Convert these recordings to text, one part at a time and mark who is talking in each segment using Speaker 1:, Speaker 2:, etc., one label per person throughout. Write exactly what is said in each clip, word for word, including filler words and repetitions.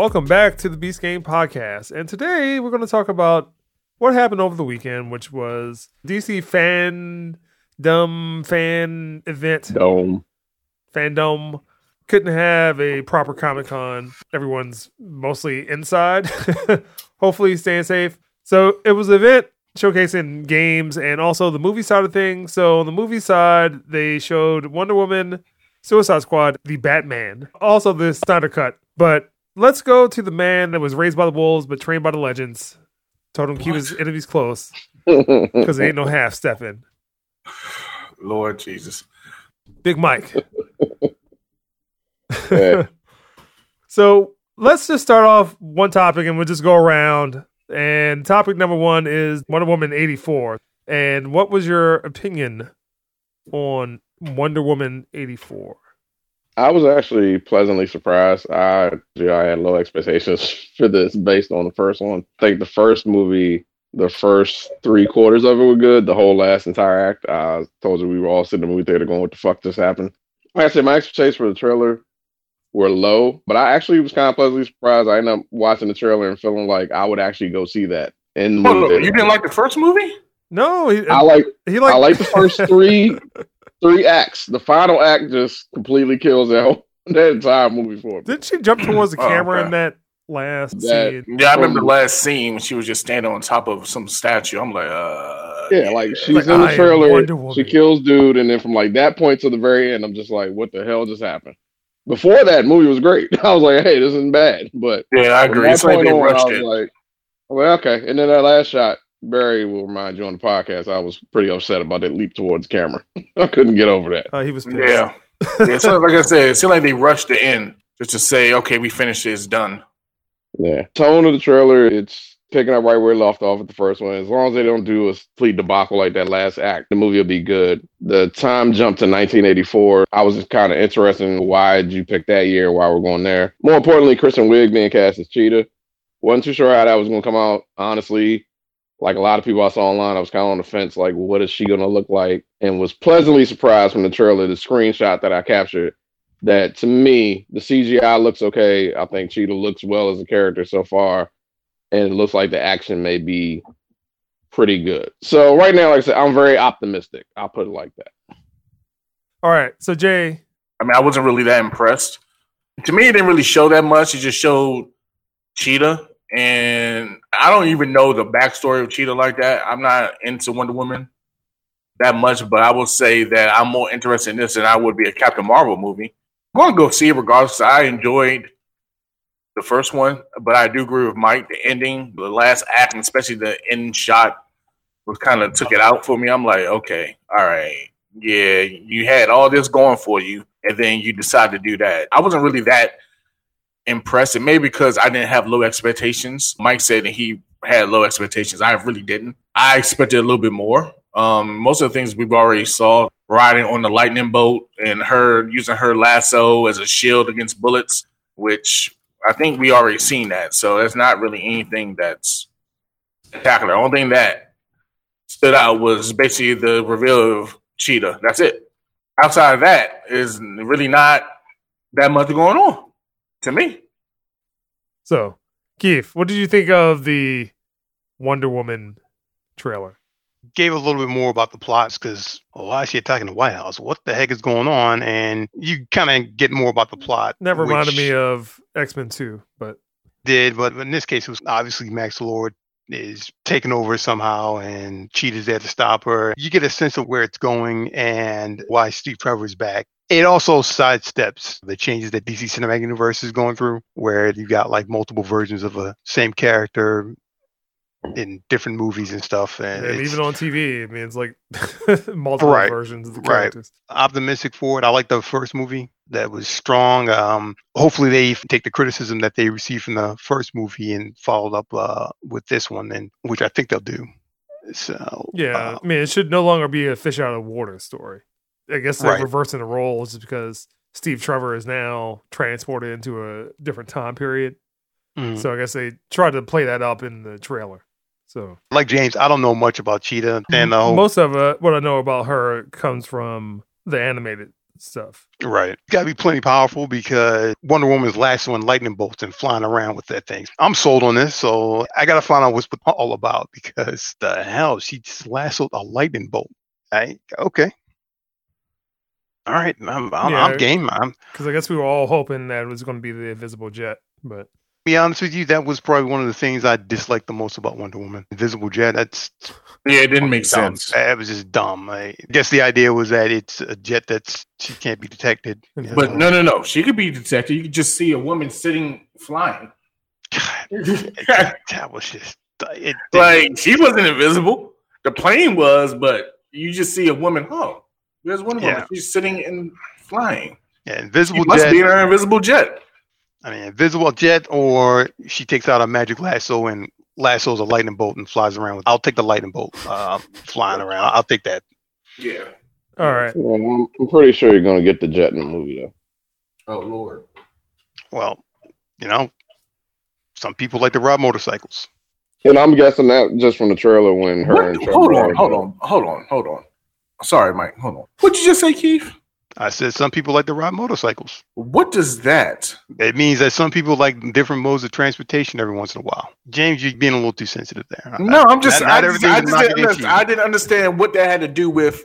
Speaker 1: welcome back to the Beast Game Podcast. And today we're going to talk about what happened over the weekend, which was D C Fandom fan event.
Speaker 2: Dome.
Speaker 1: Fandom. Couldn't have a proper Comic-Con. Everyone's mostly inside. Hopefully staying safe. So it was an event showcasing games and also the movie side of things. So on the movie side, they showed Wonder Woman, Suicide Squad, the Batman, also the Snyder Cut. But let's go to the man that was raised by the wolves but trained by the legends. Told him to keep his enemies close because there ain't no half stepping.
Speaker 3: Lord Jesus.
Speaker 1: Big Mike.
Speaker 2: Yeah.
Speaker 1: So let's just start off one topic and we'll just go around. And topic number one is Wonder Woman eighty-four. And what was your opinion on Wonder Woman eighty-four?
Speaker 2: I was actually pleasantly surprised. I, I had low expectations for this based on the first one. I think the first movie, the first three quarters of it were good. The whole last entire act, I told you we were all sitting in the movie theater going, what the fuck just happened? Like I said, my expectations for the trailer were low, but I actually was kind of pleasantly surprised. I ended up watching the trailer and feeling like I would actually go see that in the
Speaker 3: Oh,
Speaker 2: movie
Speaker 3: look,
Speaker 2: theater.
Speaker 3: you didn't like the first movie?
Speaker 1: No, he,
Speaker 2: I like
Speaker 1: he liked,
Speaker 2: I like the first three three acts. The final act just completely kills that whole that entire movie for me.
Speaker 1: Didn't she jump towards the
Speaker 3: Oh,
Speaker 1: camera
Speaker 3: okay.
Speaker 1: in that last
Speaker 2: That-
Speaker 1: scene?
Speaker 3: Yeah, I remember the last scene when she was just standing on top of some statue. I'm like, uh,
Speaker 2: Yeah, like she's
Speaker 1: Like,
Speaker 2: in
Speaker 1: I
Speaker 2: the
Speaker 1: am
Speaker 2: trailer,
Speaker 1: Wonder Woman.
Speaker 2: she kills dude, and then from like that point to the very end, I'm just like, what the hell just happened? Before that, movie was great. I was like, hey, this isn't bad. But
Speaker 3: yeah, I
Speaker 2: from
Speaker 3: agree.
Speaker 2: that
Speaker 3: It's like
Speaker 2: point
Speaker 3: they
Speaker 2: on, I
Speaker 3: rushed
Speaker 2: was
Speaker 3: it.
Speaker 2: like, well, okay. And then that last shot, Barry will remind you on the podcast, I was pretty upset about that leap towards the camera. I couldn't get over that.
Speaker 1: Uh, he was pissed.
Speaker 3: Yeah. yeah so like I said, it seemed like they rushed the end just to say, okay, we finished it, it's done.
Speaker 2: Yeah. Tone of the trailer, it's picking up right where it left off with the first one. As long as they don't do a complete debacle like that last act, the movie will be good. The time jump to nineteen eighty-four, I was just kind of interested in why did you pick that year, why we're going there. More importantly, Kristen Wiig being cast as Cheetah. Wasn't too sure how that was going to come out. Honestly, like a lot of people I saw online, I was kind of on the fence, like, what is she going to look like? And was pleasantly surprised from the trailer, the screenshot that I captured, that to me, the C G I looks okay. I think Cheetah looks well as a character so far. And it looks like the action may be pretty good. So right now, like I said, I'm very optimistic. I'll put it like that.
Speaker 1: All right. So, Jay,
Speaker 3: I mean, I wasn't really that impressed. To me, it didn't really show that much. It just showed Cheetah. And I don't even know the backstory of Cheetah like that. I'm not into Wonder Woman that much, but I will say that I'm more interested in this than I would be a Captain Marvel movie. I'm going to go see it regardless. I enjoyed the first one, but I do agree with Mike. The ending, the last act, and especially the end shot, was kind of took it out for me. I'm like, okay, all right, yeah, you had all this going for you, and then you decide to do that. I wasn't really that impressed, and maybe because I didn't have low expectations. Mike said that he had low expectations. I really didn't. I expected a little bit more. Um, most of the things we've already saw, riding on the lightning bolt and her using her lasso as a shield against bullets, which I think we already seen that. So it's not really anything that's spectacular. The only thing that stood out was basically the reveal of Cheetah. That's it. Outside of that, is really not that much going on to me.
Speaker 1: so Keith, what did you think of the Wonder Woman trailer?
Speaker 4: Gave a little bit more about the plots because, oh, why is she attacking the White House? What the heck is going on? And you kind of get more about the plot.
Speaker 1: That reminded
Speaker 4: which
Speaker 1: me of X-Men two, but
Speaker 4: did, but in this case, it was obviously Max Lord is taking over somehow, and Cheetah's there to stop her. You get a sense of where it's going and why Steve Trevor is back. It also sidesteps the changes that D C Cinematic Universe is going through, where you've got like multiple versions of a same character in different movies and stuff. And,
Speaker 1: and
Speaker 4: it's
Speaker 1: even on T V, I mean, it's like multiple
Speaker 4: Right.
Speaker 1: versions of the
Speaker 4: Right.
Speaker 1: characters.
Speaker 4: optimistic for it. I like the first movie. That was strong. Um, hopefully they take the criticism that they received from the first movie and followed up uh, with this one, and which I think they'll do. So
Speaker 1: Yeah,
Speaker 4: uh,
Speaker 1: I mean, it should no longer be a fish out of water story. I guess they're
Speaker 4: Right.
Speaker 1: reversing the roles just because Steve Trevor is now transported into a different time period.
Speaker 4: mm.
Speaker 1: So I guess they tried to play that up in the trailer. So
Speaker 4: like James, I don't know much about Cheetah. And the whole,
Speaker 1: most of uh, what I know about her comes from the animated stuff.
Speaker 4: Right. Got to be plenty powerful because Wonder Woman's lassoing lightning bolts and flying around with that thing. I'm sold on this, so I got to find out what's it all about because the hell, she just lassoed a lightning bolt. I, okay. All right. I'm, I'm,
Speaker 1: Yeah.
Speaker 4: I'm game. I'm,
Speaker 1: Because I guess we were all hoping that it was going to be the Invisible Jet, but
Speaker 4: to be honest with you, that was probably one of the things I disliked the most about Wonder Woman. Invisible Jet, that's
Speaker 3: Yeah, it didn't make
Speaker 4: dumb.
Speaker 3: sense.
Speaker 4: That was just dumb. I guess the idea was that it's a jet that's she can't be detected.
Speaker 3: But no, no, no. She could be detected. You could just see a woman sitting flying.
Speaker 4: God, that was just it.
Speaker 3: Like, she wasn't invisible. The plane was, but you just see a woman. Oh, there's one woman.
Speaker 4: Yeah.
Speaker 3: She's sitting and flying.
Speaker 4: Yeah,
Speaker 3: She
Speaker 4: invisible
Speaker 3: must
Speaker 4: jet.
Speaker 3: be in her invisible jet.
Speaker 4: I mean, invisible jet, or she takes out a magic lasso and lassos a lightning bolt and flies around with. I'll take the lightning bolt uh, flying around. I'll take that.
Speaker 3: Yeah.
Speaker 1: all right.
Speaker 2: Well, I'm, I'm pretty sure you're gonna get the jet in the movie though.
Speaker 3: Oh Lord.
Speaker 4: Well, you know, some people like to ride motorcycles.
Speaker 2: And I'm guessing that just from the trailer when her
Speaker 3: What?
Speaker 2: and Trevor
Speaker 3: Hold on,
Speaker 2: are-
Speaker 3: hold on, hold on, hold on. Sorry, Mike. Hold on. What'd you just say, Keith?
Speaker 4: I said some people like to ride motorcycles.
Speaker 3: What does that?
Speaker 4: It means that some people like different modes of transportation every once in a while. James, you're being a little too sensitive there.
Speaker 3: No, I'm just.
Speaker 4: Not- not
Speaker 3: I, just,
Speaker 4: everything's
Speaker 3: I,
Speaker 4: a
Speaker 3: just
Speaker 4: knock
Speaker 3: didn't
Speaker 4: against
Speaker 3: understand,
Speaker 4: you.
Speaker 3: I didn't understand what that had to do with.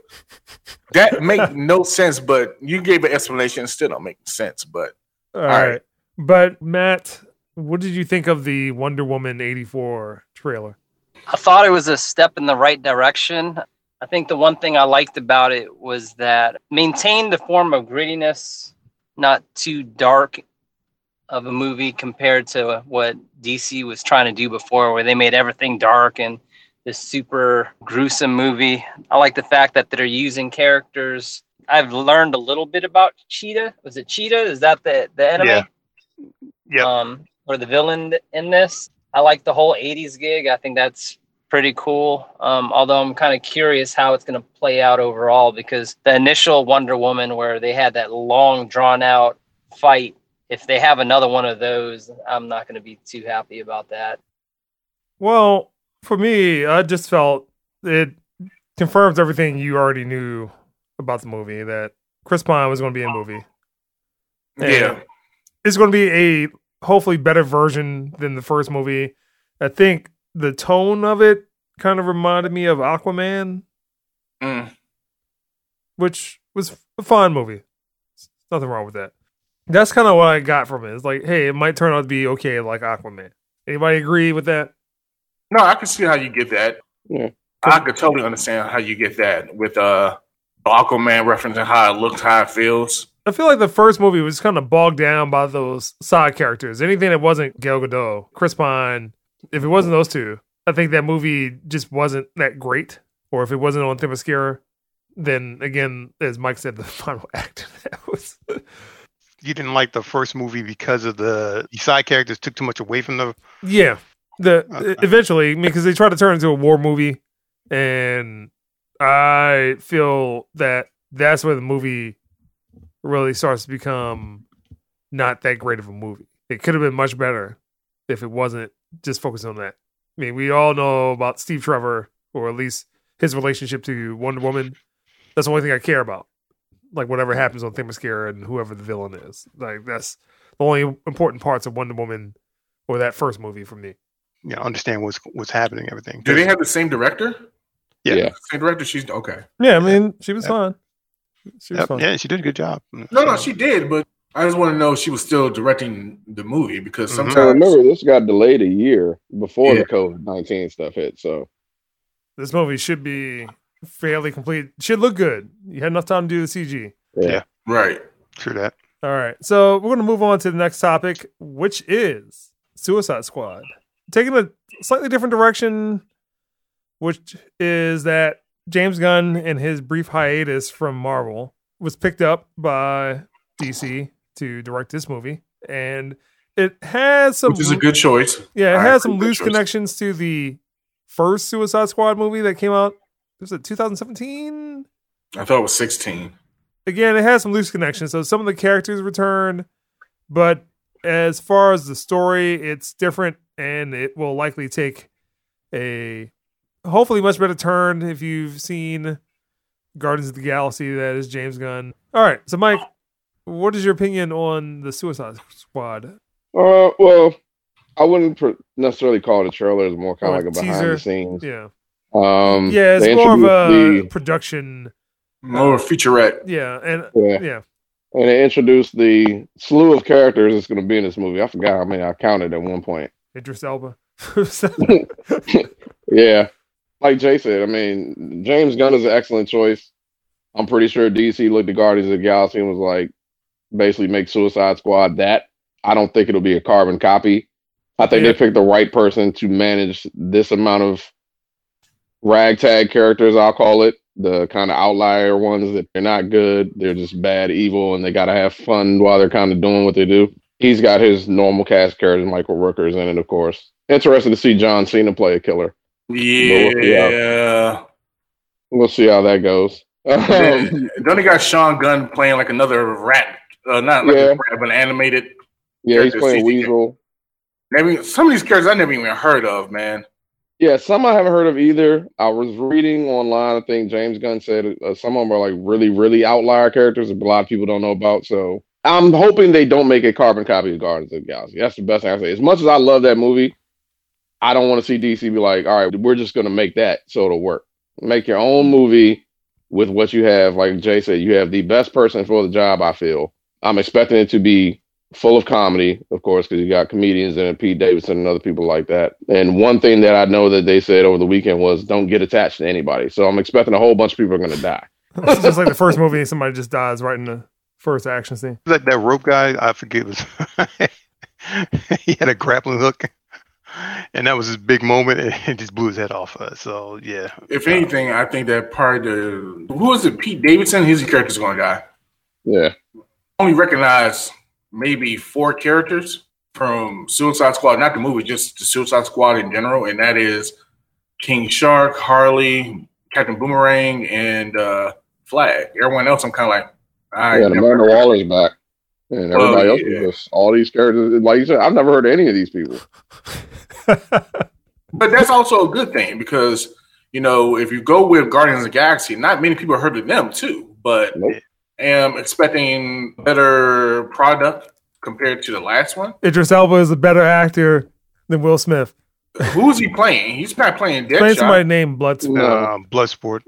Speaker 3: That make no sense, but you gave an explanation. It still don't make sense, but
Speaker 1: All
Speaker 3: right.
Speaker 1: right. But Matt, what did you think of the Wonder Woman eighty-four trailer?
Speaker 5: I thought it was a step in the right direction. I think the one thing I liked about it was that maintained the form of grittiness, not too dark of a movie compared to what D C was trying to do before, where they made everything dark and this super gruesome movie. I like the fact that they're using characters. I've learned a little bit about Cheetah. Was it Cheetah? Is that the, the enemy?
Speaker 4: Yeah. Yep.
Speaker 5: Um, or the villain in this? I like the whole eighties gig. I think that's pretty cool. Um, although I'm kind of curious how it's going to play out overall, because the initial Wonder Woman where they had that long drawn out fight, if they have another one of those, I'm not going to be too happy about that.
Speaker 1: Well, for me, I just felt it confirms everything you already knew about the movie, that Chris Pine was going to be in the movie. And
Speaker 3: yeah,
Speaker 1: it's going to be a hopefully better version than the first movie. I think the tone of it kind of reminded me of Aquaman,
Speaker 3: Mm.
Speaker 1: which was a fine movie. Nothing wrong with that. That's kind of what I got from it. It's like, hey, it might turn out to be okay like Aquaman. Anybody agree with that?
Speaker 3: No, I can see how you get that.
Speaker 2: Yeah.
Speaker 3: I could totally understand how you get that with uh, Aquaman referencing how it looks, how it feels.
Speaker 1: I feel like the first movie was kind of bogged down by those side characters. Anything that wasn't Gal Gadot, Chris Pine, if it wasn't those two, I think that movie just wasn't that great. Or if it wasn't on Themyscira, then again, as Mike said, the final act that was.
Speaker 4: You didn't like the first movie because of the side characters took too much away from the.
Speaker 1: Yeah, the
Speaker 4: Okay.
Speaker 1: eventually, I mean, because they tried to turn it into a war movie, and I feel that that's where the movie really starts to become not that great of a movie. It could have been much better if it wasn't just focused on that. I mean, we all know about Steve Trevor, or at least his relationship to Wonder Woman. That's the only thing I care about. Like whatever happens on Themyscira and whoever the villain is. Like that's the only important parts of Wonder Woman or that first movie for me.
Speaker 4: You know, understand what's what's happening, everything.
Speaker 3: Do they have the same director?
Speaker 4: Yeah.
Speaker 2: Yeah.
Speaker 3: Same director? She's okay.
Speaker 1: Yeah, I mean, she was
Speaker 4: Yep.
Speaker 1: fine. She was
Speaker 4: Yep,
Speaker 1: fine.
Speaker 4: yeah, she did a good job.
Speaker 3: No, no, she did, but I just want to know if she was still directing the movie because
Speaker 4: Mhm.
Speaker 3: sometimes.
Speaker 2: So remember, this got delayed a year before
Speaker 3: Yeah.
Speaker 2: the COVID nineteen stuff hit. So
Speaker 1: This movie should be fairly complete. Should look good. You had enough time to do the C G.
Speaker 2: yeah.
Speaker 4: Yeah.
Speaker 3: Right.
Speaker 4: True that.
Speaker 1: All right. So we're going to move on to the next topic, which is Suicide Squad. Taking a slightly different direction, which is that James Gunn, in his brief hiatus from Marvel, was picked up by D C to direct this movie. And it has some.
Speaker 3: Which is a good choice.
Speaker 1: Yeah, it
Speaker 3: I
Speaker 1: has some
Speaker 3: agree, good
Speaker 1: loose
Speaker 3: choice.
Speaker 1: connections to the first Suicide Squad movie that came out. Was it twenty seventeen?
Speaker 3: I thought it was sixteen.
Speaker 1: Again, it has some loose connections. So some of the characters return, but as far as the story, it's different, and it will likely take a hopefully much better turn if you've seen Guardians of the Galaxy that is James Gunn. All right, so Mike, what is your opinion on the Suicide Squad?
Speaker 2: Uh, well, I wouldn't pr- necessarily call it a trailer. It's more kind
Speaker 1: Or
Speaker 2: of like a behind
Speaker 1: teaser.
Speaker 2: the scenes.
Speaker 1: Yeah,
Speaker 2: Um,
Speaker 1: yeah, it's
Speaker 2: they
Speaker 1: more of
Speaker 2: introduced
Speaker 1: a
Speaker 2: the-
Speaker 1: production.
Speaker 3: More featurette.
Speaker 1: Yeah, and
Speaker 2: Yeah.
Speaker 1: yeah,
Speaker 2: and they introduced the slew of characters that's going to be in this movie. I forgot how many I counted at one point.
Speaker 1: Idris Elba.
Speaker 2: Yeah, like Jay said, I mean, James Gunn is an excellent choice. I'm pretty sure D C looked at Guardians of the Galaxy and was like, basically make Suicide Squad that. I don't think it'll be a carbon copy. I think
Speaker 1: Yeah.
Speaker 2: they picked the right person to manage this amount of ragtag characters, I'll call it. The kind of outlier ones that they're not good. They're just bad, evil, and they got to have fun while they're kind of doing what they do. He's got his normal cast characters, Michael Rooker's in it, of course. Interested to see John Cena play a killer.
Speaker 3: Yeah.
Speaker 2: We'll see how that goes. Um,
Speaker 3: Then, then they got Sean Gunn playing like another rat. Uh, not like
Speaker 2: Yeah.
Speaker 3: a rat, but an animated.
Speaker 2: yeah, he's
Speaker 3: character,
Speaker 2: playing
Speaker 3: C G I.
Speaker 2: Weasel.
Speaker 3: Maybe some of these characters I never even heard of, man.
Speaker 2: Yeah, some I haven't heard of either. I was reading online. I think James Gunn said uh, some of them are like really, really outlier characters that a lot of people don't know about. So I'm hoping they don't make a carbon copy of Guardians of the Galaxy. That's the best thing I say. As much as I love that movie, I don't want to see D C be like, all right, we're just going to make that so it'll work. Make your own movie with what you have. Like Jay said, you have the best person for the job, I feel. I'm expecting it to be full of comedy, of course, because you got comedians in it, Pete Davidson and other people like that. And one thing that I know that they said over the weekend was don't get attached to anybody. So I'm expecting a whole bunch of people are going to die.
Speaker 1: it's just like the first movie, somebody just dies right in the first action scene.
Speaker 4: That that rope guy, I forget was he had a grappling hook, and that was his big moment, and it just blew his head off. Uh, so yeah,
Speaker 3: If anything, I think that part of the who was it? Pete Davidson. His character's going to die.
Speaker 2: Yeah.
Speaker 3: Only recognize maybe four characters from Suicide Squad, not the movie, just the Suicide Squad in general, and that is King Shark, Harley, Captain Boomerang, and uh, Flag. Everyone else, I'm kind of like, I
Speaker 2: Yeah, Amanda Waller's back. And everybody
Speaker 3: Oh,
Speaker 2: else
Speaker 3: yeah.
Speaker 2: is just all these characters. Like you said, I've never heard of any of these people.
Speaker 3: But that's also a good thing because, you know, if you go with Guardians of the Galaxy, not many people heard of them too, but
Speaker 2: Nope.
Speaker 3: am expecting better product compared to the last one.
Speaker 1: Idris Elba is a better actor than Will Smith.
Speaker 3: Who is he playing? He's not playing
Speaker 1: Playing somebody
Speaker 3: Deadshot.
Speaker 1: named Bloodsport.
Speaker 2: No.
Speaker 4: um, Bloodsport.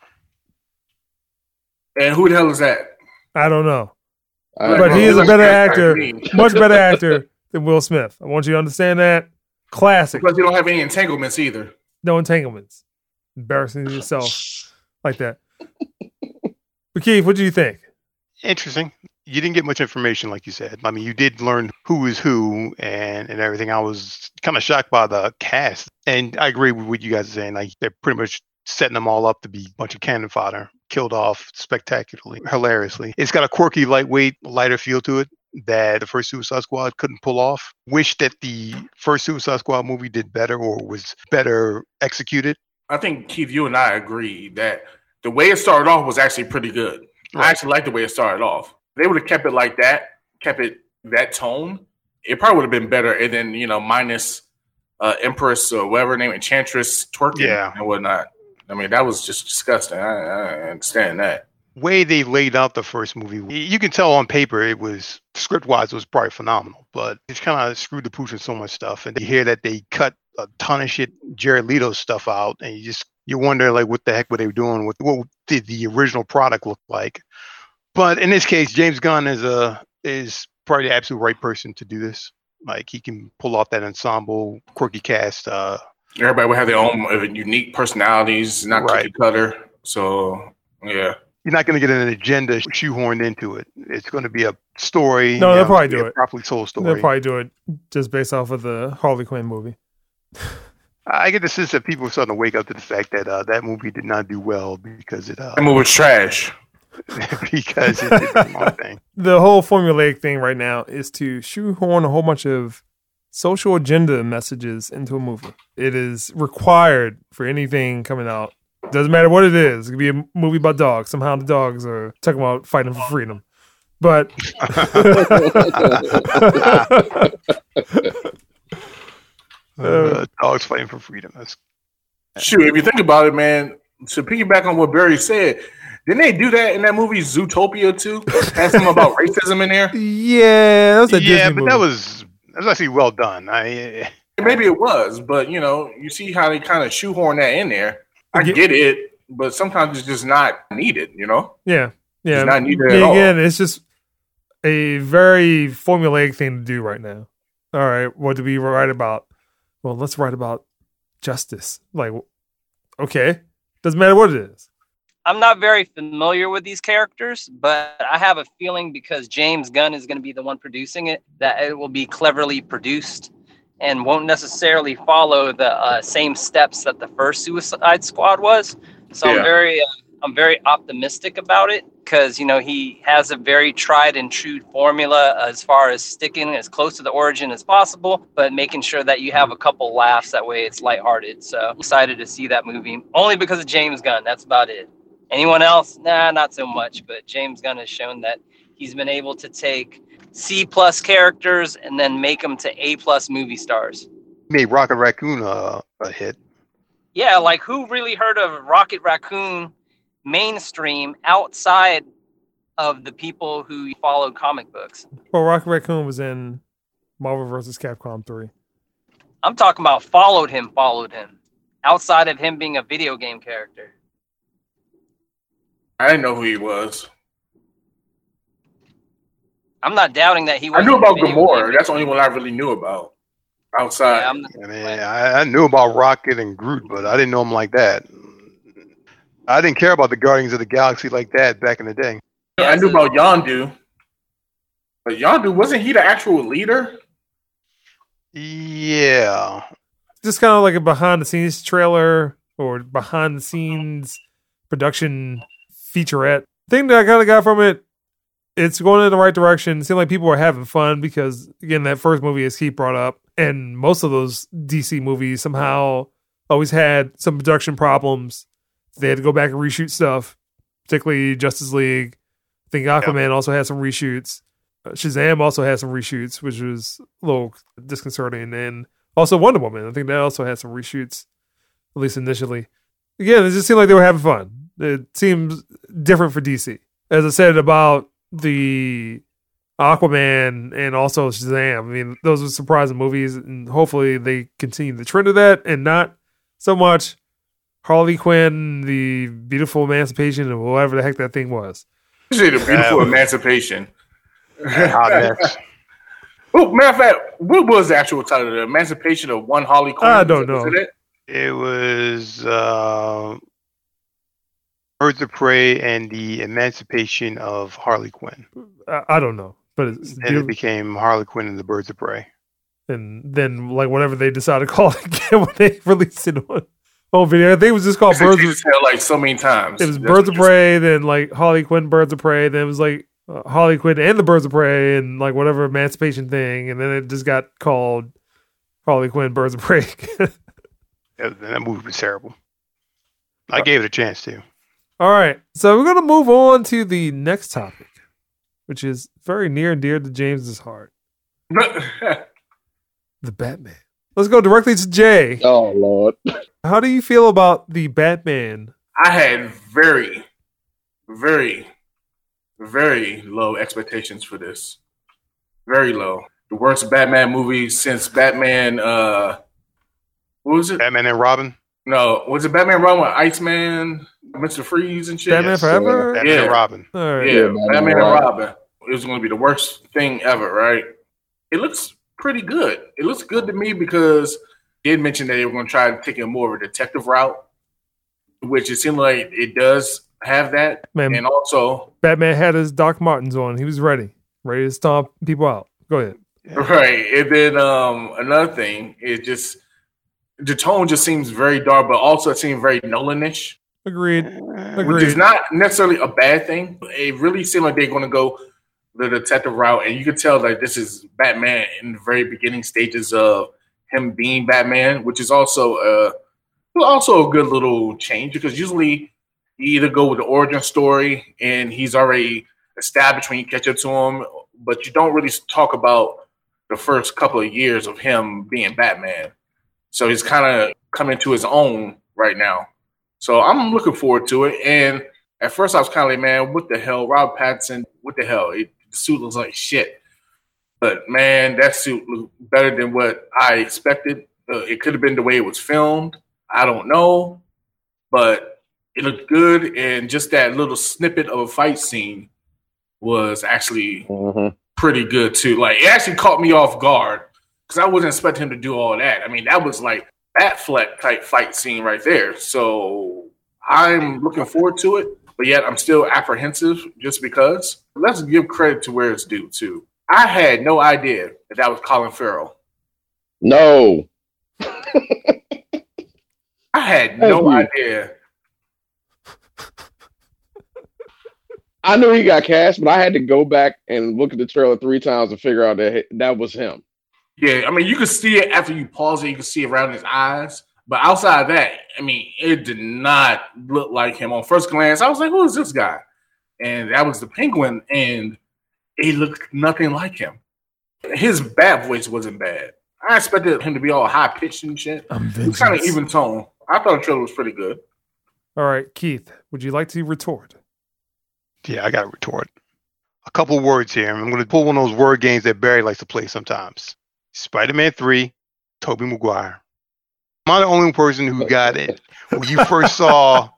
Speaker 3: And who the hell is that?
Speaker 1: I don't know.
Speaker 2: I-
Speaker 1: But he is a
Speaker 3: Like
Speaker 1: better
Speaker 3: that
Speaker 1: actor,
Speaker 3: guy to me.
Speaker 1: much better actor than Will Smith. I want you to understand that. Classic.
Speaker 3: Plus, you don't have any entanglements either.
Speaker 1: No entanglements. Embarrassing yourself like that. But Keith, what do you think?
Speaker 4: Interesting. You didn't get much information, like you said. I mean, you did learn who is who and, and everything. I was kind of shocked by the cast. And I agree with what you guys are saying. Like, they're pretty much setting them all up to be a bunch of cannon fodder, killed off spectacularly, hilariously. It's got a quirky, lightweight, lighter feel to it that the first Suicide Squad couldn't pull off. Wish that the first Suicide Squad movie did better or was better executed.
Speaker 3: I think, Keith, you and I agree that the way it started off was actually pretty good. I
Speaker 4: Right.
Speaker 3: actually like the way it started off. If they would have kept it like that, kept it that tone, it probably would have been better. And then, you know, minus uh, Empress or whatever her name, Enchantress twerking
Speaker 4: Yeah.
Speaker 3: and whatnot. I mean, that was just disgusting. I, I understand that.
Speaker 4: Way they laid out the first movie, you can tell on paper it was script wise, it was probably phenomenal, but it's kind of screwed the pooch with so much stuff. And you hear that they cut a ton of shit, Jared Leto stuff out, and you just you wonder like what the heck were they doing? What what did the original product look like? But in this case, James Gunn is a is probably the absolute right person to do this. Like he can pull off that ensemble, quirky cast. Uh,
Speaker 3: Everybody would have their own uh, unique personalities, not
Speaker 4: Right.
Speaker 3: cookie cutter. So, yeah.
Speaker 4: You're not going to get an agenda shoehorned into it. It's going to be a story.
Speaker 1: No,
Speaker 4: you
Speaker 1: they'll
Speaker 4: know,
Speaker 1: probably
Speaker 4: it's gonna
Speaker 1: do
Speaker 4: be a
Speaker 1: it.
Speaker 4: properly told story.
Speaker 1: They'll probably do it just based off of the Harley Quinn movie.
Speaker 4: I get the sense that people are starting to wake up to the fact that uh, that movie did not do well because it uh,
Speaker 3: That movie was trash.
Speaker 4: because it did the wrong thing.
Speaker 1: The whole formulaic thing right now is to shoehorn a whole bunch of social agenda messages into a movie. It is required for anything coming out. Doesn't matter what it is. It could be a movie about dogs. Somehow the dogs are talking about fighting for freedom. But
Speaker 4: Uh, dogs fighting for freedom. That's
Speaker 3: Shoot, if you think about it, man, to piggyback on what Barry said, Didn't they do that in that movie Zootopia too? Had something about racism in there.
Speaker 1: Yeah, that was a
Speaker 4: yeah,
Speaker 1: Disney
Speaker 4: but
Speaker 1: movie.
Speaker 4: that was that was actually well done. I
Speaker 3: Maybe it was, but you know, you see how they kind of shoehorn that in there. I
Speaker 1: Yeah.
Speaker 3: get it, but sometimes it's just not needed. You know,
Speaker 1: Yeah, yeah.
Speaker 3: It's not needed
Speaker 1: yeah
Speaker 3: at all.
Speaker 1: again, it's just a very formulaic thing to do right now. All right, what do we write about? Well, let's write about justice. Like, okay, doesn't matter what it is.
Speaker 5: I'm not very familiar with these characters, but I have a feeling because James Gunn is going to be the one producing it, that it will be cleverly produced and won't necessarily follow the uh, same steps that the first Suicide Squad was. So
Speaker 3: Yeah.
Speaker 5: I'm very, uh, I'm very optimistic about it because, you know, he has a very tried and true formula as far as sticking as close to the origin as possible, but making sure that you have a couple laughs. That way it's lighthearted. So I'm excited to see that movie only because of James Gunn. That's about it. Anyone else? Nah, not so much. But James Gunn has shown that he's been able to take C plus characters and then make them to A plus movie stars.
Speaker 4: made Rocket Raccoon uh, a hit.
Speaker 5: Yeah, like who really heard of Rocket Raccoon mainstream outside of the people who follow comic books?
Speaker 1: Well, Rocket Raccoon was in Marvel versus. Capcom three.
Speaker 5: I'm talking about followed him, followed him. Outside of him being a video game character.
Speaker 3: I didn't know who he was.
Speaker 5: I'm not doubting that he
Speaker 3: I
Speaker 5: was.
Speaker 3: knew about Gamora. That's the only one I really knew about. Outside,
Speaker 5: Yeah, I'm,
Speaker 4: I mean, I, I knew about Rocket and Groot, but I didn't know him like that. I didn't care about the Guardians of the Galaxy like that back in the day.
Speaker 3: I knew about Yondu. But Yondu, wasn't he the actual leader?
Speaker 4: Yeah.
Speaker 1: Just kind of like a behind the scenes trailer or behind the scenes production featurette. Thing that I kind of got from it, it's going in the right direction. It seemed like people were having fun because, again, that first movie, as Keith brought up, and most of those D C movies somehow always had some production problems. They had to go back and reshoot stuff, particularly Justice League. I think Aquaman
Speaker 4: Yeah.
Speaker 1: also had some reshoots. Uh, Shazam also had some reshoots, which was a little disconcerting. And also Wonder Woman. I think that also had some reshoots, at least initially. Again, it just seemed like they were having fun. It seems different for D C. As I said about the Aquaman and also Shazam, I mean, those are surprising movies, and hopefully they continue the trend of that and not so much Harley Quinn, the beautiful emancipation, or whatever the heck that thing was.
Speaker 3: You say the beautiful
Speaker 4: Yeah.
Speaker 3: emancipation.
Speaker 4: Hot mess.
Speaker 3: Oh, matter of fact, what was the actual title? The Emancipation of One Harley Quinn?
Speaker 1: I don't
Speaker 3: Was
Speaker 1: know.
Speaker 3: it it?
Speaker 4: It was uh, Birds of Prey and the Emancipation of Harley Quinn.
Speaker 1: I, I don't know, but it's
Speaker 4: And it
Speaker 1: beautiful.
Speaker 4: became Harley Quinn and the Birds of Prey.
Speaker 1: And then like whatever they decided to call it again when they released it on home video. I think it was just called
Speaker 3: It's a
Speaker 1: Birds.
Speaker 3: Jesus Tale, like so many times.
Speaker 1: It was
Speaker 3: That's
Speaker 1: Birds
Speaker 3: what
Speaker 1: of Prey, then like Harley Quinn, Birds of Prey, then it was like uh, Harley Quinn and the Birds of Prey, and like whatever emancipation thing, and then it just got called Harley Quinn, Birds of Prey.
Speaker 4: That, that movie was terrible. I gave it a chance to.
Speaker 1: All right, so we're gonna move on to the next topic, which is very near and dear to James's heart:
Speaker 3: you're-
Speaker 1: the Batman. Let's go directly to Jay.
Speaker 2: Oh Lord.
Speaker 1: How do you feel about the Batman?
Speaker 3: I had very, very, very low expectations for this. Very low. The worst Batman movie since Batman. Uh, what was it?
Speaker 4: Batman and Robin.
Speaker 3: No, was it Batman Run with Iceman, Mister Freeze, and shit?
Speaker 1: Batman
Speaker 4: Yes.
Speaker 1: Forever.
Speaker 4: Batman
Speaker 3: Yeah.
Speaker 4: and Robin.
Speaker 1: All right.
Speaker 3: Yeah,
Speaker 2: Yeah,
Speaker 3: Batman,
Speaker 2: Batman
Speaker 3: and
Speaker 2: Robin.
Speaker 3: Robin. It was going to be the worst thing ever, right? It looks pretty good. It looks good to me because they did mention that they were going to try to take it more of a detective route, which it seemed like it does have that.
Speaker 1: Man,
Speaker 3: And also,
Speaker 1: Batman had his Doc Martens on. He was ready, ready to stomp people out. Go ahead.
Speaker 3: right. And then um, another thing is just the tone just seems very dark, but also it seems very Nolan-ish,
Speaker 1: Agreed.
Speaker 3: which
Speaker 1: Agreed.
Speaker 3: is not necessarily a bad thing. It really seemed like they're going to go the detective route, and you could tell that this is Batman in the very beginning stages of him being Batman, which is also a also a good little change because usually you either go with the origin story and he's already established when you catch up to him, but you don't really talk about the first couple of years of him being Batman. So he's kind of coming to his own right now. So I'm looking forward to it, and At first, I was kind of like, man, what the hell? Robert Pattinson, what the hell? It, the suit looks like shit. But, man, that suit looked better than what I expected. Uh, it could have been the way it was filmed. I don't know. But it looked good. And just that little snippet of a fight scene was actually mm-hmm. pretty good, too. Like, it actually caught me off guard because I wasn't expecting him to do all that. I mean, that was like Batfleck type fight scene right there. So I'm looking forward to it. But yet I'm still apprehensive just because. Let's give credit to where it's due, too. I had no idea that that was Colin Farrell.
Speaker 2: No.
Speaker 3: I had no idea.
Speaker 2: I knew he got cast, but I had to go back and look at the trailer three times to figure out that that was him.
Speaker 3: Yeah, I mean, you could see it after you pause it. You can see it around his eyes. But outside of that, I mean, it did not look like him. On first glance, I was like, who is this guy? And that was the Penguin, and he looked nothing like him. His bad voice wasn't bad. I expected him to be all high-pitched and shit. It was kind of even tone. I thought the trailer was pretty good.
Speaker 1: All right, Keith, would you like to retort?
Speaker 4: Yeah, I got to retort. A couple words here. I'm going to pull one of those word games that Barry likes to play sometimes. Spider-Man three, Tobey Maguire. I'm the only person who got it when you first saw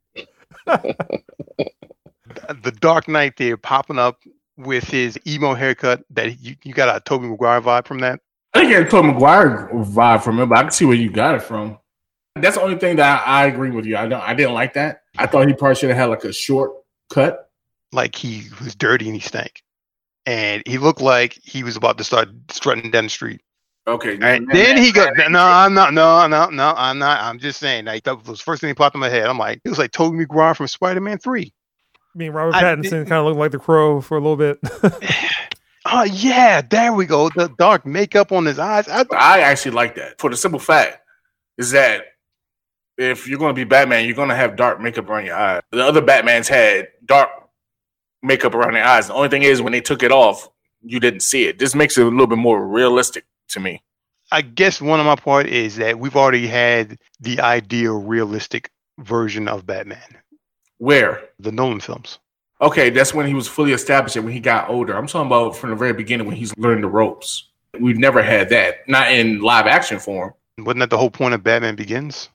Speaker 4: the Dark Knight there popping up with his emo haircut. That you, you got a Tobey Maguire vibe from that?
Speaker 3: I didn't get a Tobey Maguire vibe from it, but I can see where you got it from. That's the only thing that I, I agree with you. I don't. I didn't like that. I thought he probably should have had like a short cut.
Speaker 4: Like he was dirty and he stank. And he looked like he was about to start strutting down the street.
Speaker 3: Okay.
Speaker 4: And then he got, no, I'm not, no, no, no, I'm not. I'm just saying, like, that was the first thing that popped in my head. I'm like, it was like Tobey Maguire from Spider-Man three.
Speaker 1: I mean, Robert Pattinson kind of looked like the Crow for a little bit.
Speaker 4: Oh, yeah, there we go. The dark makeup on his eyes. I,
Speaker 3: I actually like that. For the simple fact is that if you're going to be Batman, you're going to have dark makeup around your eyes. The other Batmans had dark makeup around their eyes. The only thing is when they took it off, you didn't see it. This makes it a little bit more realistic to me.
Speaker 4: I guess one of my part is that we've already had the ideal realistic version of Batman.
Speaker 3: Where?
Speaker 4: The Nolan films.
Speaker 3: Okay, that's when he was fully established and when he got older. I'm talking about from the very beginning when he's learning the ropes. We've never had that. Not in live action form.
Speaker 4: Wasn't that the whole point of Batman Begins?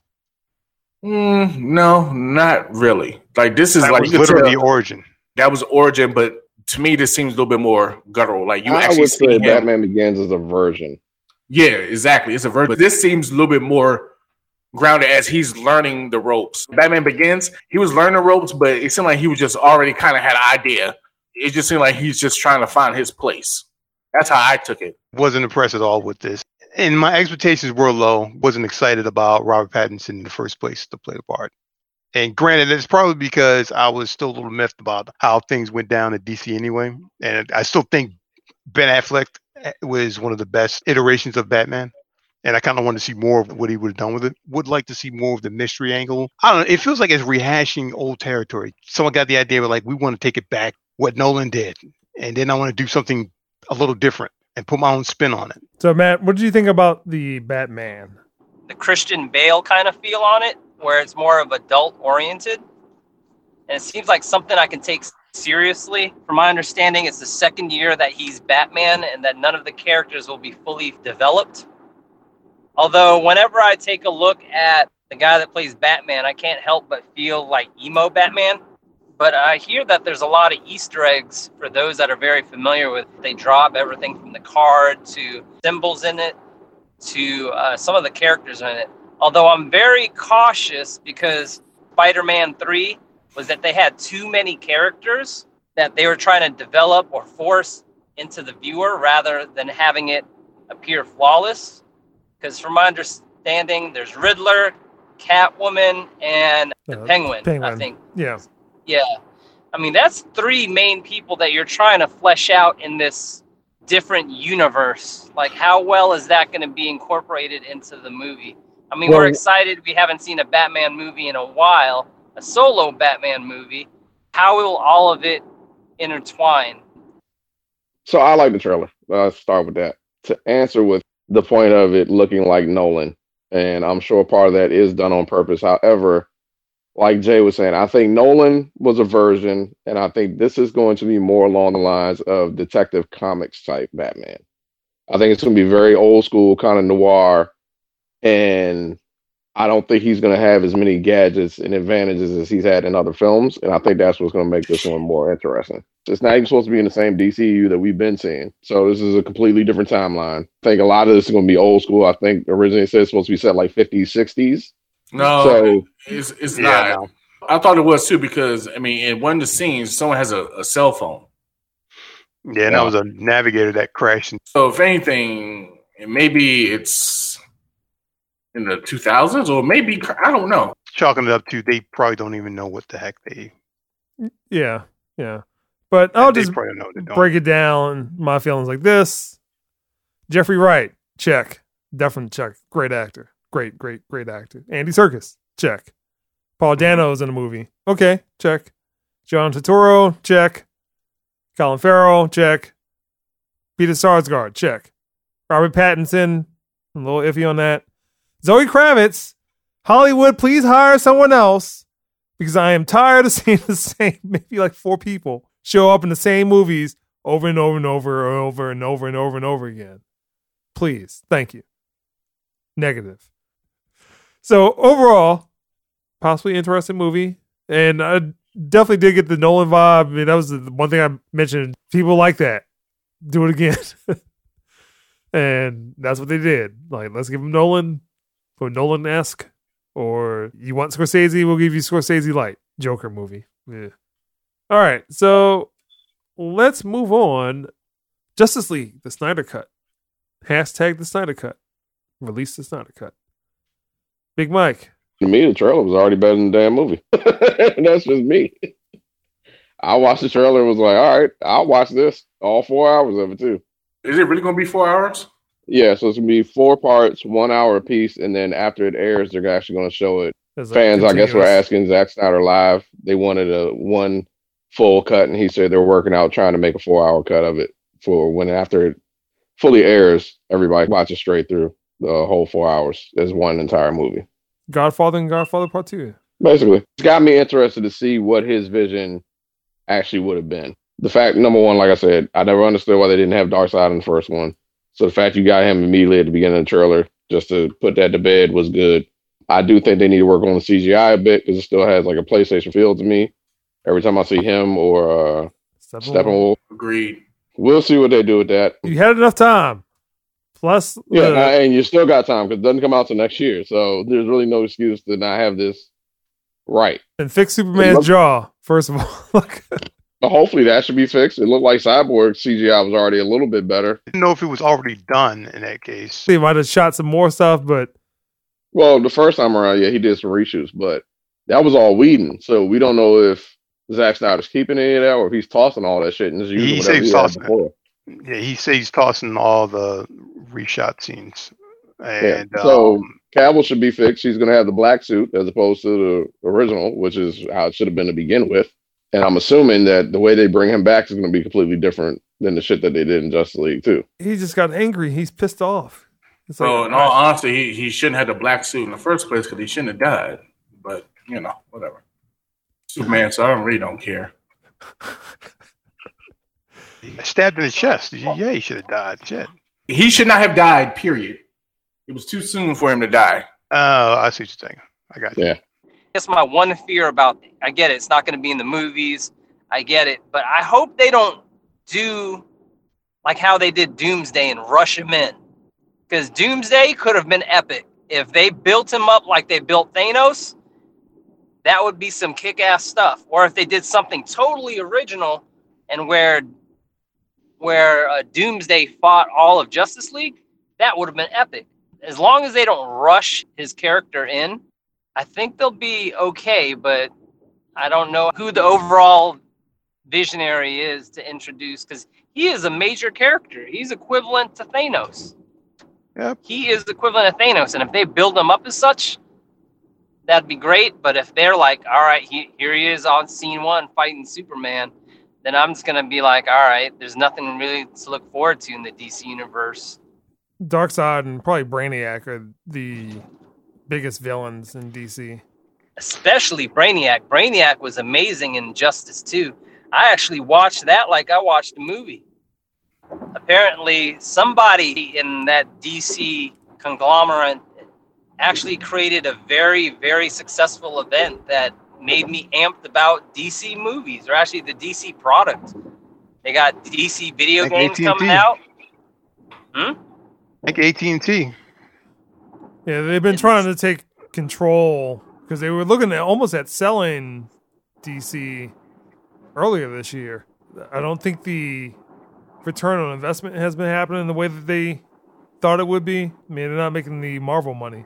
Speaker 3: Mm, no, not really. Like this is
Speaker 4: that
Speaker 3: like
Speaker 4: was literally the origin.
Speaker 3: That was origin, but to me, this seems a little bit more guttural. Like you
Speaker 2: I
Speaker 3: actually
Speaker 2: would
Speaker 3: see
Speaker 2: say
Speaker 3: him.
Speaker 2: Batman Begins is a version.
Speaker 3: Yeah, exactly. It's a version. But this seems a little bit more grounded as he's learning the ropes. Batman Begins, he was learning the ropes, but it seemed like he was just already kind of had an idea. It just seemed like he's just trying to find his place. That's how I took it.
Speaker 4: Wasn't impressed at all with this. And my expectations were low. Wasn't excited about Robert Pattinson in the first place to play the part. And granted, it's probably because I was still a little miffed about how things went down at D C anyway. And I still think Ben Affleck was one of the best iterations of Batman. And I kind of want to see more of what he would have done with it. Would like to see more of the mystery angle. I don't know. It feels like it's rehashing old territory. Someone got the idea of like, we want to take it back what Nolan did. And then I want to do something a little different and put my own spin on it.
Speaker 1: So, Matt, what did you think about the Batman?
Speaker 5: The Christian Bale kind of feel on it, where it's more of adult oriented. And it seems like something I can take seriously. From my understanding, it's the second year that he's Batman and that none of the characters will be fully developed. Although whenever I take a look at the guy that plays Batman, I can't help but feel like emo Batman. But I hear that there's a lot of Easter eggs for those that are very familiar with. They drop everything from the card to symbols in it to uh, some of the characters in it. Although I'm very cautious because Spider-Man three was that they had too many characters that they were trying to develop or force into the viewer rather than having it appear flawless. Because from my understanding, there's Riddler, Catwoman, and the
Speaker 1: uh,
Speaker 5: Penguin,
Speaker 1: Penguin,
Speaker 5: I think.
Speaker 1: Yeah.
Speaker 5: Yeah. I mean, that's three main people that you're trying to flesh out in this different universe. Like, how well is that going to be incorporated into the movie? I mean,
Speaker 2: Well,
Speaker 5: we're excited. We haven't seen a Batman movie in a while, a solo Batman movie. How will all of it intertwine?
Speaker 2: So I like the trailer. Let's start with that. To answer with the point of it looking like Nolan, and I'm sure part of that is done on purpose. However, like Jay was saying, I think Nolan was a version, and I think this is going to be more along the lines of Detective Comics type Batman. I think it's going to be very old school, kind of noir, and I don't think he's going to have as many gadgets and advantages as he's had in other films, and I think that's what's going to make this one more interesting. It's not even supposed to be in the same D C U that we've been seeing, so this is a completely different timeline. I think a lot of this is going to be old school. I think originally it said it's supposed to be set like fifties, sixties.
Speaker 3: No,
Speaker 2: So-
Speaker 3: it's it's
Speaker 4: Yeah,
Speaker 3: not.
Speaker 4: no.
Speaker 3: I thought it was too because I mean, in one of the scenes, someone has a, a cell phone.
Speaker 4: Yeah, and that was a navigator that crashed. And
Speaker 3: So if anything, maybe it's in the two thousands, or maybe I don't know.
Speaker 4: chalking it up to they probably don't even know what the heck they.
Speaker 1: Yeah, yeah. But I'll
Speaker 4: they
Speaker 1: just
Speaker 4: probably don't know what they're doing.
Speaker 1: break it down. My feelings like this. Jeffrey Wright, check. Definitely check. Great actor. Great, great, great actor. Andy Serkis, check. Paul Dano's in the movie. Okay, check. John Turturro, check. Colin Farrell, check. Peter Sarsgaard, check. Robert Pattinson, I'm a little iffy on that. Zoe Kravitz, Hollywood, please hire someone else because I am tired of seeing the same, maybe like four people show up in the same movies over and over and over and over and over and over and over again. Please. Thank you. Negative. So overall, possibly interesting movie. And I definitely did get the Nolan vibe. I mean, that was the one thing I mentioned. People like that. Do it again. And that's what they did. Like, let's give him Nolan, or Nolan-esque. Or you want Scorsese, we'll give you Scorsese Light. Joker movie. Yeah. All right, so let's move on. Justice League, the Snyder Cut. Hashtag the Snyder Cut. Release the Snyder Cut. Big Mike.
Speaker 2: To me, the trailer was already better than the damn movie. That's just me. I watched the trailer and was like, all right, I'll watch this. All four hours of it, too.
Speaker 3: Is it really going to be four hours?
Speaker 2: Yeah, so it's going to be four parts, one hour apiece, and then after it airs, they're actually going to show it.
Speaker 1: As a
Speaker 2: Fans, I guess, were
Speaker 1: continuous-
Speaker 2: asking Zack Snyder live. They wanted a one full cut, and he said they're working out trying to make a four-hour cut of it for when after it fully airs, everybody watches straight through the whole four hours as one entire movie.
Speaker 1: Godfather and Godfather Part two.
Speaker 2: Basically, it's got me interested to see what his vision actually would have been. The fact, number one, like I said, I never understood why they didn't have Darkseid in the first one. So the fact you got him immediately at the beginning of the trailer, just to put that to bed, was good. I do think they need to work on the C G I a bit because it still has like a PlayStation feel to me. Every time I see him or uh, Steppenwolf,
Speaker 3: Agreed.
Speaker 2: we'll see what they do with that.
Speaker 1: You had enough time. Plus,
Speaker 2: Yeah,
Speaker 1: the-
Speaker 2: and you still got time because it doesn't come out till next year. So there's really no excuse to not have this right.
Speaker 1: and fix Superman's
Speaker 2: Look-
Speaker 1: jaw, first of all. Like,
Speaker 2: But hopefully that should be fixed. It looked like Cyborg C G I was already a little bit better.
Speaker 4: Didn't know if it was already done in that case.
Speaker 1: they might have shot some more stuff, but
Speaker 2: Well, the first time around, yeah, he did some reshoots, but that was all Whedon. So we don't know if Zack Snyder's keeping any of that or if he's tossing all that shit and just using
Speaker 4: He
Speaker 2: whatever
Speaker 4: says
Speaker 2: he had
Speaker 4: tossing it.
Speaker 2: before.
Speaker 4: Yeah, he says he's tossing all the reshot scenes. And
Speaker 2: Yeah, so-
Speaker 4: um,
Speaker 2: Cavill should be fixed. He's going to have the black suit as opposed to the original, which is how it should have been to begin with. And I'm assuming that the way they bring him back is going to be completely different than the shit that they did in Justice League too.
Speaker 1: he just got angry. He's pissed off. It's
Speaker 3: So,
Speaker 1: like,
Speaker 3: in all honesty, he, he shouldn't have the black suit in the first place because he shouldn't have died. But, you know, whatever. Superman, so I really don't care.
Speaker 4: stabbed in the chest. Yeah, he should have died. Shit.
Speaker 3: He should not have died, period. It was too soon for him to die.
Speaker 4: Oh, I see what you're saying. I got you.
Speaker 2: Yeah.
Speaker 5: I guess my one fear about, I get it, it's not going to be in the movies. I get it. But I hope they don't do like how they did Doomsday and rush him in. Because Doomsday could have been epic. If they built him up like they built Thanos, that would be some kick-ass stuff. Or if they did something totally original and where where uh, Doomsday fought all of Justice League, that would have been epic. As long as they don't rush his character in, I think they'll be okay, but I don't know who the overall visionary is to introduce, because he is a major character. He's equivalent to Thanos.
Speaker 4: Yep.
Speaker 5: He is equivalent to Thanos, and if they build him up as such, that'd be great. But if they're like, all right, he, here he is on scene one fighting Superman, then I'm just going to be like, all right, there's nothing really to look forward to in the D C universe.
Speaker 1: Darkseid and probably Brainiac are the biggest villains in D C.
Speaker 5: especially Brainiac. Brainiac was amazing in Justice two. I actually watched that like I watched a movie. Apparently, somebody in that D C conglomerate actually created a very, very successful event that made me amped about D C movies, or actually the D C product. They got D C video
Speaker 4: Like
Speaker 5: games
Speaker 4: A T and T.
Speaker 5: coming out. Hmm?
Speaker 4: Like A T and T.
Speaker 1: Yeah, they've been trying to take control because they were looking at almost at selling D C earlier this year. I don't think the return on investment has been happening the way that they thought it would be. I mean, they're not making the Marvel money.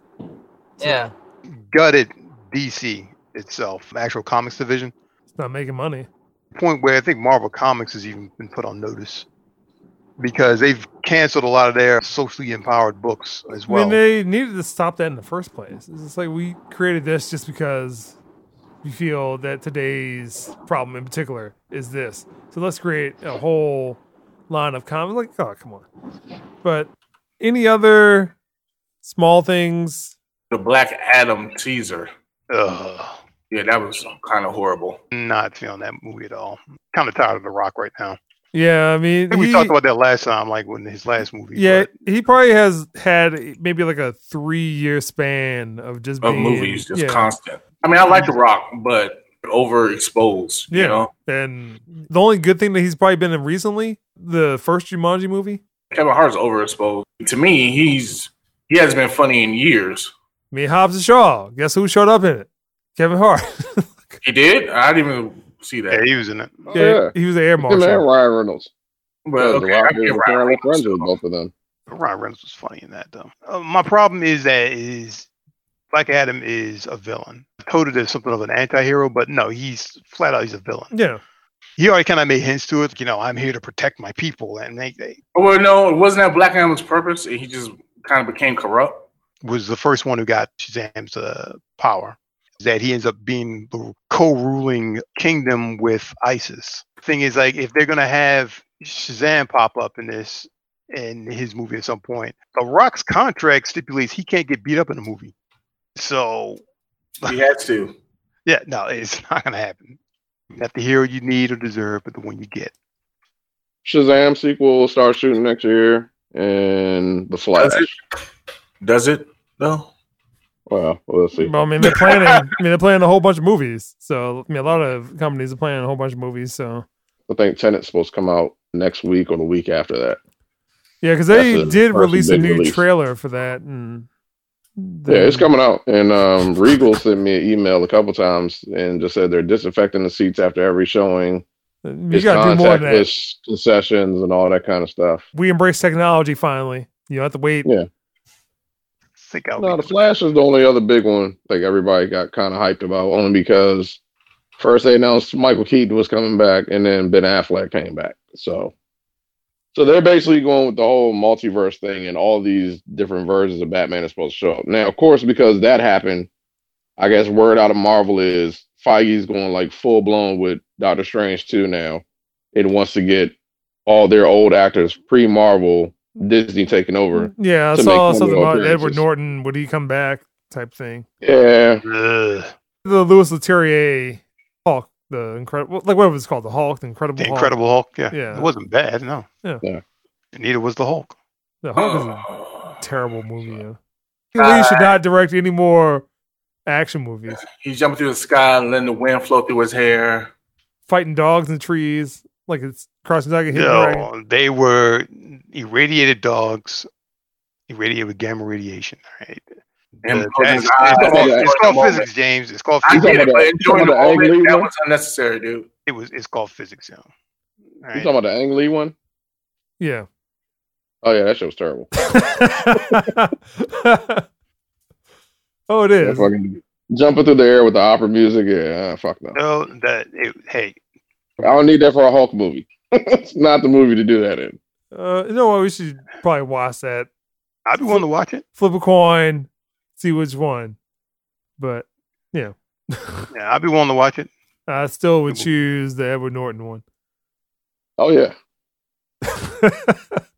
Speaker 5: Yeah.
Speaker 4: Gutted D C itself, actual comics division.
Speaker 1: It's not making money.
Speaker 4: Point where I think Marvel Comics has even been put on notice because they've canceled a lot of their socially empowered books as well.
Speaker 1: I mean, they needed to stop that in the first place. It's just like we created this just because we feel that today's problem in particular is this. So let's create a whole line of comics. Like, oh, come on. But any other small things?
Speaker 3: The Black Adam teaser.
Speaker 4: Ugh,
Speaker 3: Yeah, that was kind of horrible.
Speaker 4: not feeling that movie at all. Kind of tired of The Rock right now.
Speaker 1: Yeah, I mean,
Speaker 4: I think we
Speaker 1: he-
Speaker 4: talked about that last time, like when his last movie.
Speaker 1: Yeah,
Speaker 4: but
Speaker 1: he probably has had maybe like a three-year span of just
Speaker 3: Of
Speaker 1: being
Speaker 3: movies, just
Speaker 1: yeah,
Speaker 3: constant. I mean, I like The Rock, but overexposed.
Speaker 1: yeah.
Speaker 3: You know,
Speaker 1: And the only good thing that he's probably been in recently, the first Jumanji movie.
Speaker 3: Kevin Hart's overexposed. To me, he's he hasn't been funny in years.
Speaker 1: I mean, Hobbs and Shaw. Guess who showed up in it? Kevin Hart.
Speaker 3: He did. I didn't even see that.
Speaker 4: yeah, he was in it.
Speaker 2: Oh,
Speaker 1: yeah,
Speaker 2: yeah.
Speaker 1: he was the air
Speaker 2: Him and
Speaker 1: marshal.
Speaker 2: Ryan Reynolds.
Speaker 3: But
Speaker 2: Yeah,
Speaker 3: okay,
Speaker 2: the Rock
Speaker 3: I
Speaker 2: is
Speaker 3: give Ryan
Speaker 2: apparently
Speaker 3: Reynolds
Speaker 2: friends with
Speaker 3: some.
Speaker 2: both of them.
Speaker 4: Ryan Reynolds was funny in that though. Uh, my problem is that is Black Adam is a villain. Coded as something of an anti-hero, but no, he's flat out he's a villain.
Speaker 1: Yeah.
Speaker 4: He already kind of made hints to it. You know, I'm here to protect my people, and they, they
Speaker 3: Well, no, it wasn't that Black Adam's purpose. He just kind of became corrupt.
Speaker 4: was the first one who got Shazam's uh, power. That he ends up being the co-ruling kingdom with ISIS. Thing is, like, if they're gonna have Shazam pop up in this in his movie at some point, The Rock's contract stipulates he can't get beat up in a movie. So
Speaker 3: He had to.
Speaker 4: yeah, no, it's not gonna happen. Not the hero you need or deserve, but the one you get.
Speaker 2: Shazam sequel will start shooting next year, and The Flash.
Speaker 3: Does it? Does it though?
Speaker 2: Well, we'll see.
Speaker 1: Well, I mean, they're planning. I mean, they're planning a whole bunch of movies. So, I mean, a lot of companies are planning a whole bunch of movies. So,
Speaker 2: I think Tenet's supposed to come out next week or the week after that.
Speaker 1: yeah, because they
Speaker 2: That's the
Speaker 1: did
Speaker 2: first
Speaker 1: release a
Speaker 2: big
Speaker 1: new
Speaker 2: release.
Speaker 1: trailer for that, and
Speaker 2: Yeah, it's coming out. And um, Regal sent me an email a couple times and just said they're disinfecting the seats after every showing.
Speaker 1: You
Speaker 2: It's
Speaker 1: got to do more than that.
Speaker 2: contactless concessions and all that kind of stuff.
Speaker 1: We embrace technology finally. You don't have to wait.
Speaker 2: Yeah.
Speaker 4: Think I'll
Speaker 2: No,
Speaker 4: be-
Speaker 2: The Flash is the only other big one. Like everybody got kind of hyped about, only because first they announced Michael Keaton was coming back, and then Ben Affleck came back. So, so they're basically going with the whole multiverse thing, and all these different versions of Batman are supposed to show up. Now, of course, because that happened, I guess word out of Marvel is Feige's going like full blown with Doctor Strange two now, and wants to get all their old actors pre Marvel. Disney taking over.
Speaker 1: Yeah, I
Speaker 2: to
Speaker 1: saw
Speaker 2: make
Speaker 1: something
Speaker 2: cameo
Speaker 1: about Edward
Speaker 2: appearances.
Speaker 1: Norton. Would he come back? Type thing.
Speaker 2: Yeah,
Speaker 4: Ugh.
Speaker 1: The Louis Leterrier Hulk, the incredible, like what was it called, the Hulk, the Incredible
Speaker 4: The
Speaker 1: Hulk.
Speaker 4: Incredible Hulk. Yeah.
Speaker 1: Yeah.
Speaker 4: It wasn't bad. No.
Speaker 1: Yeah.
Speaker 2: Yeah.
Speaker 4: And neither was the Hulk.
Speaker 1: The Hulk is a terrible movie. Yeah. Lee should not direct any more action movies.
Speaker 3: He's jumping through the sky and letting the wind flow through his hair.
Speaker 1: Fighting dogs in trees like it's crossing like a hidden dragon.
Speaker 4: No, they were irradiated dogs, irradiated with gamma radiation. Right?
Speaker 3: Him
Speaker 4: Uh,
Speaker 3: closing
Speaker 4: that's-
Speaker 3: his eyes,
Speaker 4: it's called,
Speaker 3: enjoying
Speaker 4: it's
Speaker 3: the
Speaker 4: called
Speaker 3: moment.
Speaker 4: physics, James. It's called
Speaker 3: I
Speaker 4: physics.
Speaker 3: get it,
Speaker 2: talking
Speaker 3: but
Speaker 2: about-
Speaker 3: enjoying
Speaker 2: you
Speaker 3: the
Speaker 2: talking about the
Speaker 3: moment,
Speaker 2: Ang Lee
Speaker 3: that
Speaker 2: one?
Speaker 3: was unnecessary, dude.
Speaker 4: It was. It's called physics, yo. All
Speaker 2: you
Speaker 4: right?
Speaker 2: talking about the Ang Lee one?
Speaker 1: Yeah.
Speaker 2: Oh yeah, that shit was terrible.
Speaker 1: Oh, it
Speaker 2: Yeah,
Speaker 1: is.
Speaker 2: fucking jumping through the air with the opera music. Yeah, ah, fuck no.
Speaker 4: No, that. It, hey,
Speaker 2: I don't need that for a Hulk movie. It's not the movie to do that in.
Speaker 1: Uh, you know what? We should probably watch that.
Speaker 4: I'd be willing to watch it.
Speaker 1: Flip a coin, see which one. But
Speaker 4: Yeah, I'd be willing to watch it.
Speaker 1: I still would choose the Edward Norton one.
Speaker 2: Oh yeah,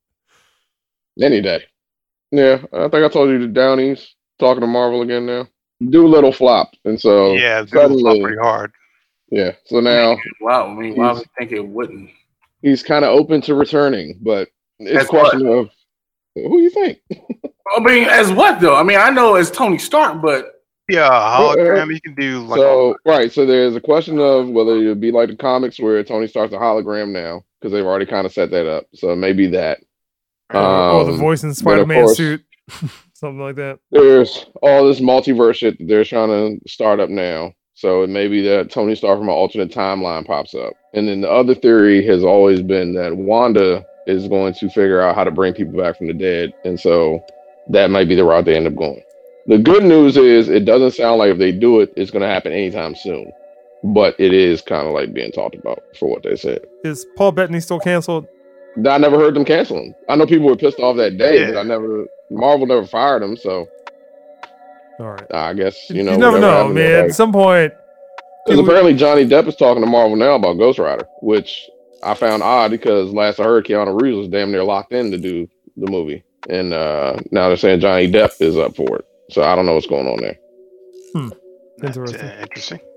Speaker 2: any day. Yeah, I think I told you the Downies talking to Marvel again now. Doolittle flopped, and so
Speaker 4: yeah, it was
Speaker 2: suddenly,
Speaker 4: pretty hard.
Speaker 2: yeah. So now,
Speaker 3: wow, I mean, why would you think it wouldn't?
Speaker 2: He's kind of open to returning, but it's
Speaker 3: As
Speaker 2: a question
Speaker 3: what?
Speaker 2: of who you think.
Speaker 3: I mean, as what though? I mean, I know it's Tony Stark, but
Speaker 4: Yeah, hologram. You can do like
Speaker 2: So right, so there's a question of whether it'd be like the comics where Tony Stark's a hologram now because they've already kind of set that up. So maybe that.
Speaker 1: or, or the
Speaker 2: Um,
Speaker 1: voice in
Speaker 2: but of
Speaker 1: Spider-Man
Speaker 2: course,
Speaker 1: suit, something like that.
Speaker 2: There's all this multiverse shit that they're trying to start up now. So it may be that Tony Stark from an alternate timeline pops up. And then the other theory has always been that Wanda is going to figure out how to bring people back from the dead. And so that might be the route they end up going. The good news is it doesn't sound like if they do it, it's going to happen anytime soon. But it is kind of like being talked about for what they said.
Speaker 1: Is Paul Bettany still canceled?
Speaker 2: I never heard them cancel him. I know people were pissed off that day,
Speaker 4: Yeah.
Speaker 2: but I never, Marvel never fired him. So
Speaker 1: All right.
Speaker 2: I guess, you
Speaker 1: You,
Speaker 2: know.
Speaker 1: never
Speaker 2: whatever
Speaker 1: know,
Speaker 2: happened,
Speaker 1: man.
Speaker 2: nobody-
Speaker 1: At some point,
Speaker 2: Because
Speaker 1: People-
Speaker 2: apparently Johnny Depp is talking to Marvel now about Ghost Rider, which I found odd because last I heard Keanu Reeves was damn near locked in to do the movie. And uh, now they're saying Johnny Depp is up for it. So I don't know what's going on there.
Speaker 4: That's,
Speaker 1: Interesting.
Speaker 4: uh, interesting.